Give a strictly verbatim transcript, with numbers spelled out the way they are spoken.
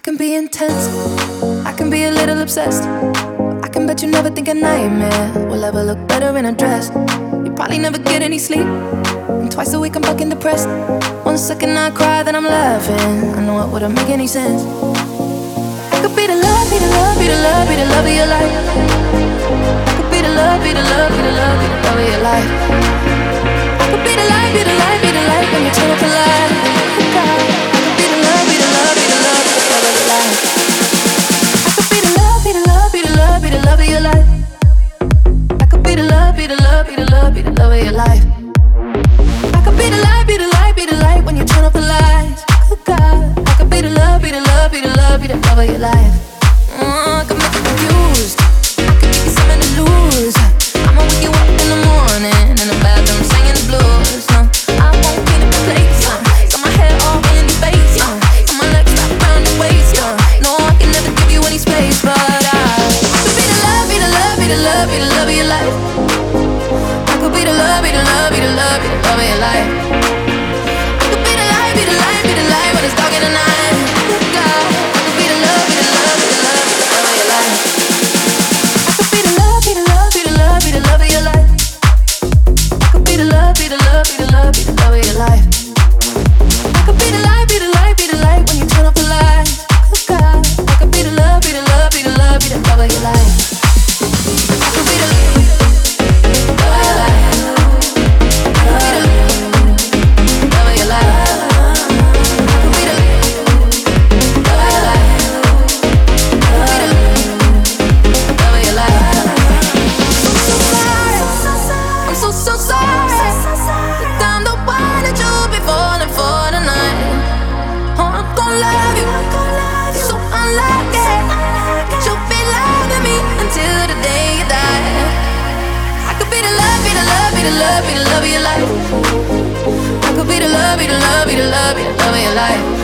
can be intense, I can be a little obsessed. I can bet you never think a nightmare will ever look better in a dress. You probably never get any sleep, and twice a week I'm fucking depressed. One second I cry, then I'm laughing. I know it wouldn't make any sense. I could be the love, be the love, be the love, be the love of your life. I could be the love, be the love, be the love, be the love of your life. I could be the light, be the light, be the light when you turn up the light. Oh God, I could be the love, be the love, be the love, be the love of your life. I could be the love, be the love, be the love, be the love of your life. I could be the love, be the love, be the love, be the love of your life. I could be the light, be the light, be the light when you turn off the lights. Oh God, I could be the love, be the love, be the love, be the love of your life. Mm, I could make you confused, I could give you something to lose. I'ma wake you up in the morning in the bathroom singing the blues. No, I won't clean up the place. Uh, got my hair all in your face. Uh, got my legs wrapped around your waist. Uh, no, I can never give you any space, but I, I could be the love, be the love, be the love, be the love of your life. I could be the love, be the love, be the love, be the love of your life. I could be the light, be the light, be the light when it's dark in the night. Oh God, I could be the love, be the love, be the love, be the love of your life. I could be the love, be the love, be the love, be the love of your life. I could be the love, be the love, be the love, be the love of your life. I could be the light, be the light, be the light when you turn off the lights. Oh God, I could be the love, be the love, be the love, be the love of your life. I could be the love of your life. Be the love, be the love of your life. I could be the love, be the love, be the love, be the love of your life.